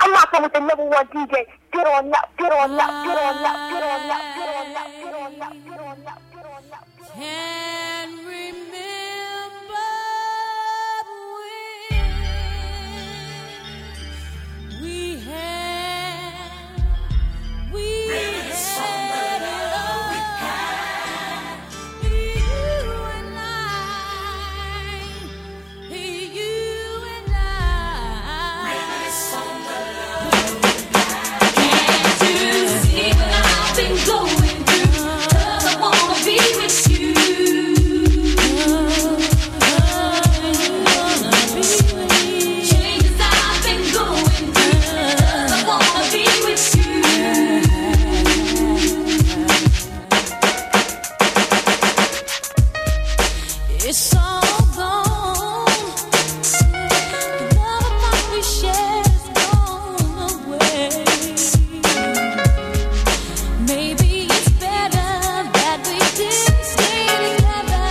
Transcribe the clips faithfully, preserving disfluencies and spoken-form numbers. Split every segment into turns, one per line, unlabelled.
I'm rocking with the number one D J. Get on up, get on up, get on up, get on up, get on up, get on up, get on up, get on up.
Can't remember when we had, we had it all. You and I, you and I. Can't you see what I've been going through? 'Cause I wanna be with you. Changes I've been going through. 'Cause I wanna be with you. It's all gone. The love of what we shared is gone away. Maybe it's better that we didn't stay together.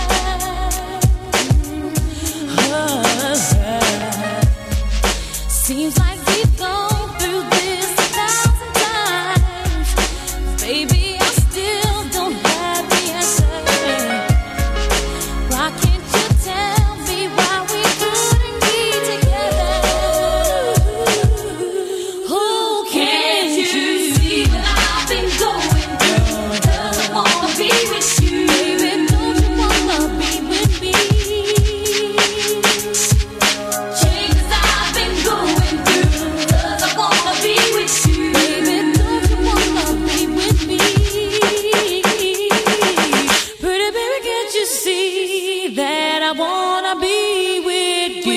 Seems like we've gone through this a thousand times. Baby, I still don't have the answer. Why can't you tell me why we couldn't be together? Oh, can't you see what I've been going through? 'Cause I wanna be with you. Baby, don't you wanna be with me? Changes I've been going through. 'Cause I wanna be with you. Baby, don't you wanna be with me? Pretty baby, can't you see that I wanna be with you?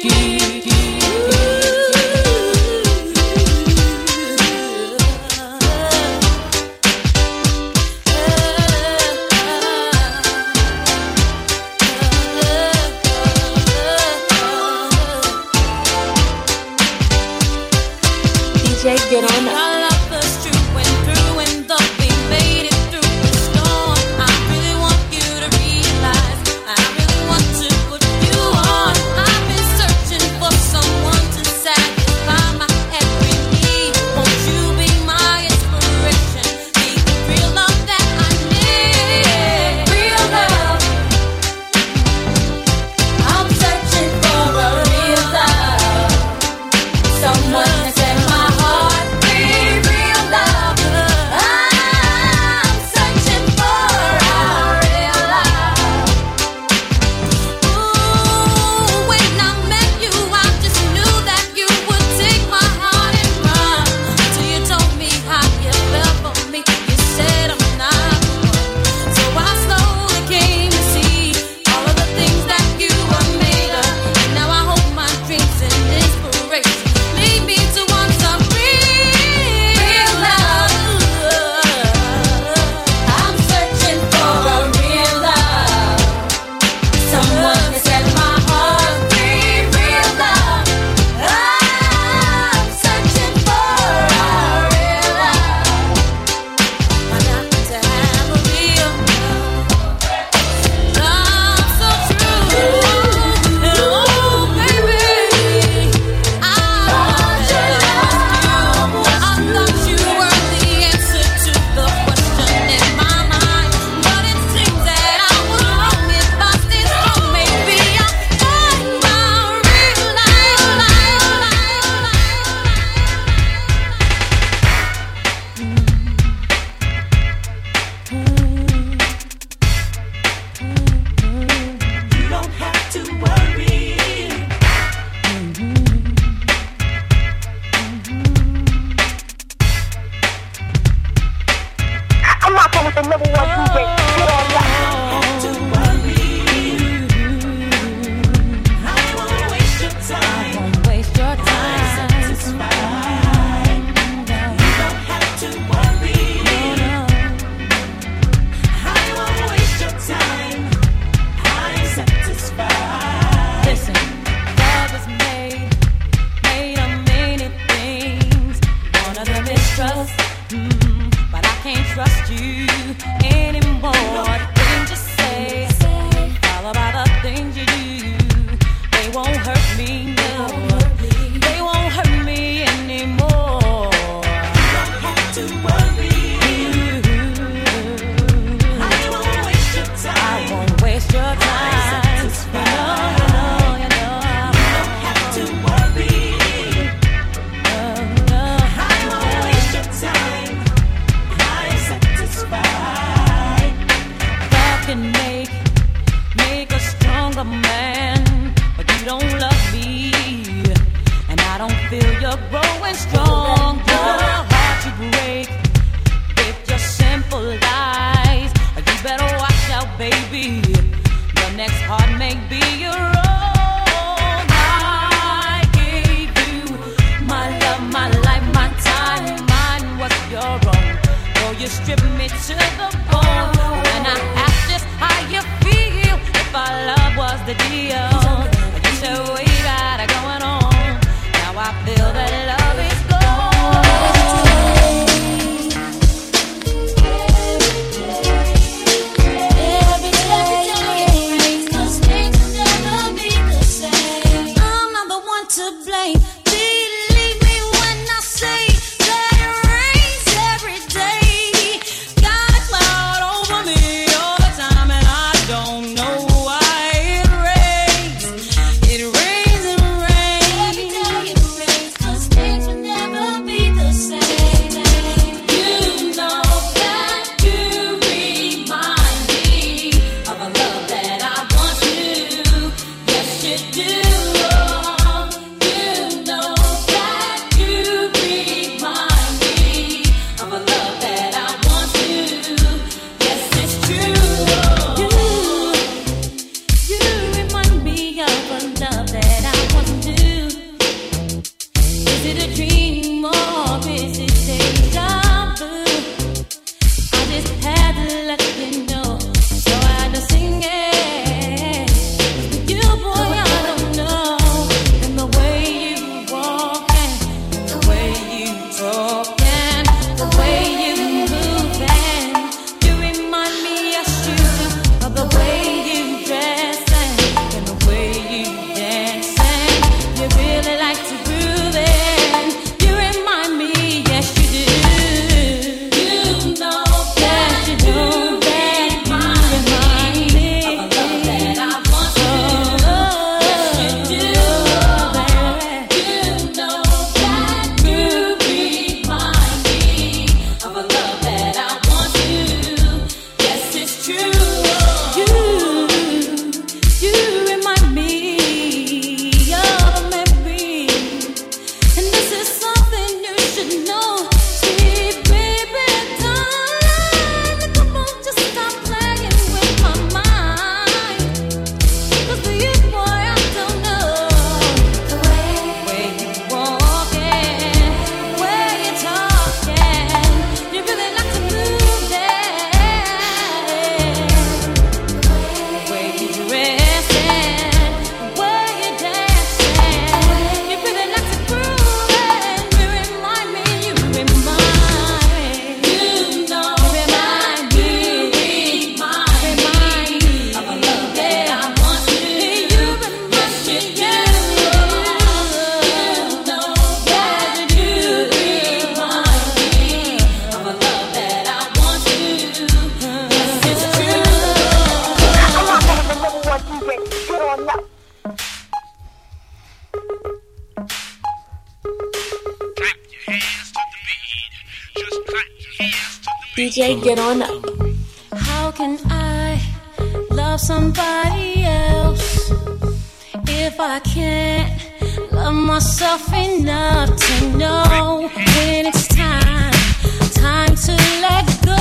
D J, get on up.
Our love was true and through, and though we made it through the storm, I really want you to realize, I really want to put you on. I've been searching for someone to satisfy my every need. Won't you be my inspiration? Be the real love that I need. Real love. I'm searching for a real love. Someone to set my heart free. Real love. I'm searching for a real love. Ooh, when I met you, I just knew that you would take my heart and run. Till you told me how you felt for me. You said I'm not the one. So I slowly came to see all of the things that you were made of. And now I hope my dreams and inspiration lead me to want some real love. I'm searching for a real love. Someone to set my heart free. Real love. I'm searching for a real love. I got to have a real love. Love so true. Oh, baby, I want you. I thought you were the answer to the question in my mind, but it seems that I was wrong. If I stay strong, maybe I'll find my real
You don't have to worry.
I'm rocking with the number one D J. Get on up.
To worry. I won't waste your time.
Don't waste your time.
Satisfied. You don't have to worry. I won't waste your time. I'm satisfied.
Listen, love is made, made of many things. One of them is trust, mm, but I can't trust you anymore. The things you say, all about the things you do, they won't hurt me, no. They won't hurt me anymore. you're growing strong. You're hard to break with your simple lies. You better watch out, baby. Your next heart may be your own. I gave you my love, my life, my time. Mine was your own. Though you stripped me to the bone. When I asked just how you feel, if our love was the deal, you said we got it going on. Now I feel that love is gone. I'm not the one to blame. Believe me when I say that it rains every day. Got a cloud over me all the time, and I don't know why it rains. It rains and rains. Every day it rains, 'cause things will never be the same. You know that you remind me of a love that I once knew. Yes, you do. You know that you remind me of a love that I once knew. Yes, it's true. You, you remind me of a love that I once knew. Is it a dream or is it deja vu? I just had to let you know, so I had to sing it. You, boy, I don't know. And the way you walk and the way you talk and the way you move and you remind me, yes you do, of the way you dress and, and the way you dance and you really like to groove and you remind me, yes you do. You know that you do that you remind me of a love that I once knew. Yes you do, baby. You know that you remind me of a love that I once knew. Yes, it's true. You, you remind me of a memory, and this is something you should know. Sweet baby, darling, come on, just stop playing with my mind. 'Cause for you, boy, I don't know the way, way you walking, way you talking. You really like to move that way you dressing, way you dancing. You really like to groove and you remind me, you remind me. You know, remind me, remind me of a love that I once knew. You remind me, yes you know that you remind me of a love that I once knew. Yes, it's true.
I'm not gonna be number one D J. Get on up.
Clap your hands to the beat. Just clap your hands to the
D J, get on up.
How can I love somebody else if I can't love myself enough to know when it's time, time to let go?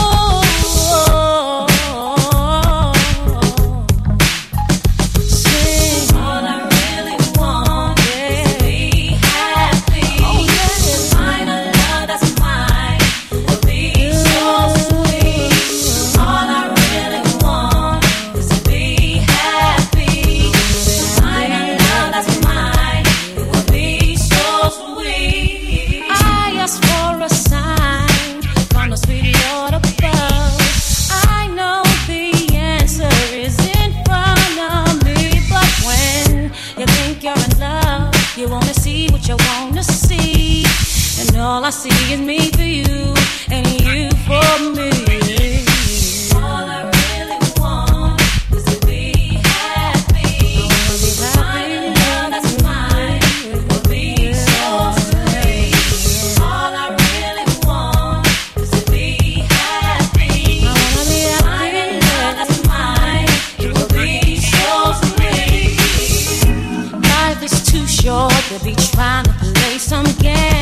Sing. All I really want is to be happy. Oh, yeah. Find a love that's mine will be so sweet. All I really want is to be happy. Find a love that's mine, it will be so sweet. I ask for a sign from the sweet Lord above. I know the answer is in front of me, but when you think you're in love, you only see what you wanna see, and all I see is me for you and you for me. All I really want is to be happy. Find a love that's mine, it will be so sweet. All I really want is to be happy. Find a love that's mine, it will be so sweet. Life is too short to be trying to play some game.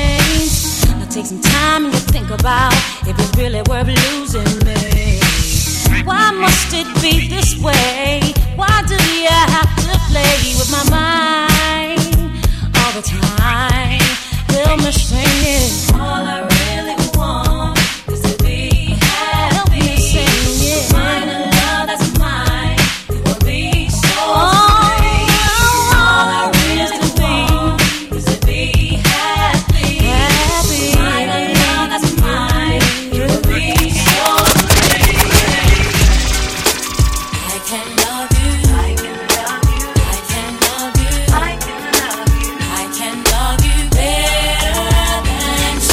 time you think about if it's really worth losing me. Why must it be this way? Why do you have to play with my mind all the time? Help me sing it. All I really want is to be happy. Help me sing it. Find a love that's mine. It will be so sweet. All I really want is to be happy. Happy. Find a love that's mine. It will be so sweet. I can love you. I can love you. I can love you. I can love you. I can love you better than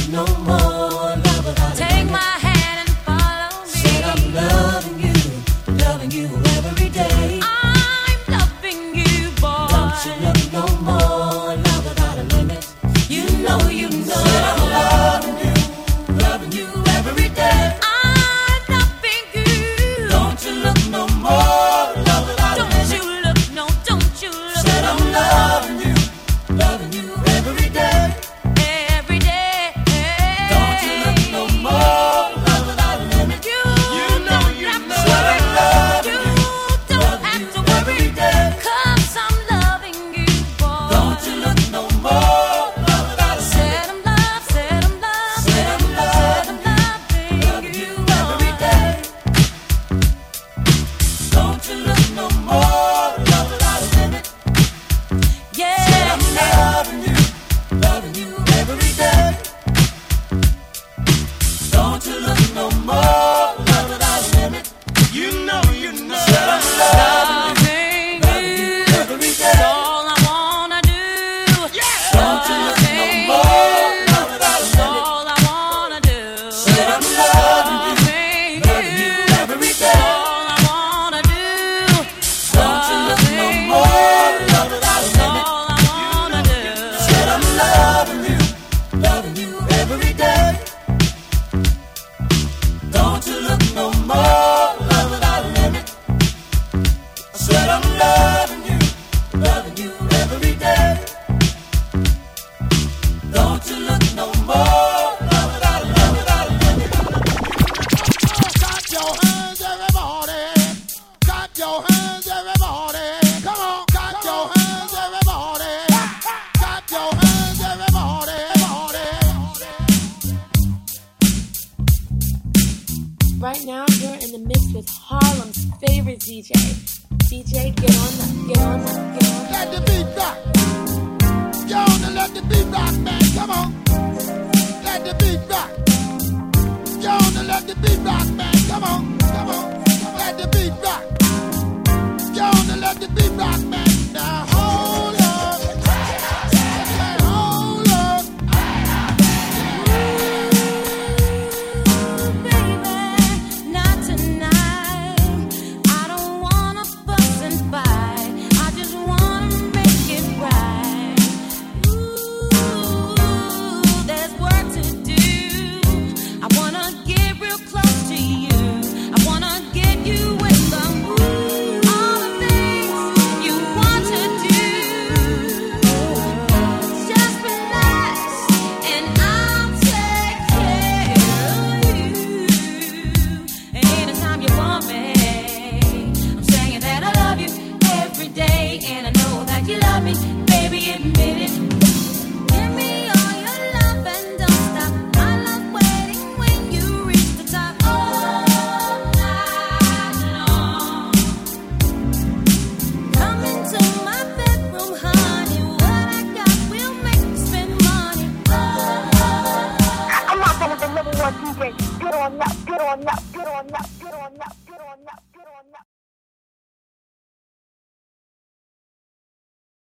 look no more love without a
Take
limit.
my hand and follow me.
Said I'm loving you, loving you every day.
I'm loving you, boy.
Don't you look no more love without a limit.
You know, you know.
Said I'm loving you, loving you every day.
I'm loving you.
Don't you look no more love without a
Don't
limit.
you look, no, don't you look.
Said I'm loving you, loving you every day.
Every day.
Don't you look no more love without a limit.
You,
You know,
don't
you
have
know.
to
Said I'm
worry.
loving
You
you,
don't
loving
have
you
to worry.
every day.
'Cause I'm loving you, boy.
Don't you look no more love without a limit.
Said I'm love, said I'm love,
Said I'm loving
said I'm
loving
loving
you
you,
every
boy.
day. Don't you look no more love without a limit.
Yeah.
Said I'm loving you, loving you every day. Don't you look no more love without a limit. You know, you know. Said I'm loving
Loving
you
you,
every
that's
day.
all I wanna do.
Don't you look no
Loving
more
you,
love without a
that's
limit.
all I wanna do.
Said I'm loving you,
Loving
loving you
you,
every
that's
day.
all I wanna do.
Don't you look no
Loving
more
you,
love without a
that's
limit.
all I wanna do.
Said I'm loving you, loving you every day. Don't you look no more love without a limit. I said I'm loving you, loving you every day. Don't you look no more love without a love without a limit.
Clap your hands, everybody. Clap your hands, everybody. Come on, clap your hands, everybody. Clap your hands, everybody.
Right now, you're in the mix with Harlem's favorite D J. D J, get on the, get on the, get on the.
Let the beat rock. Yo, now let the beat rock, man. Come on. Let the beat rock. Yo, now let the beat rock, man. Come on, come on. Let the beat rock. Yo, now let the beat rock, man. Now hold up. Man, hold up.
Baby, not tonight. I don't wanna fuss and fight. I just wanna make it right. Ooh, there's work to do. I wanna get real close to you. I wanna get you in the mood. All the things you want to do. Just relax and I'll take care of you. Anytime you want me, I'm saying that I love you every day, and I know that you love me, baby, admit it. Give me all your love and don't stop. I love waiting when you reach the top. All night long. Come into my bedroom, honey. What I got will make you spend money.
I'm not gonna be number one D J. Get on up, get on up, get on up, get on up.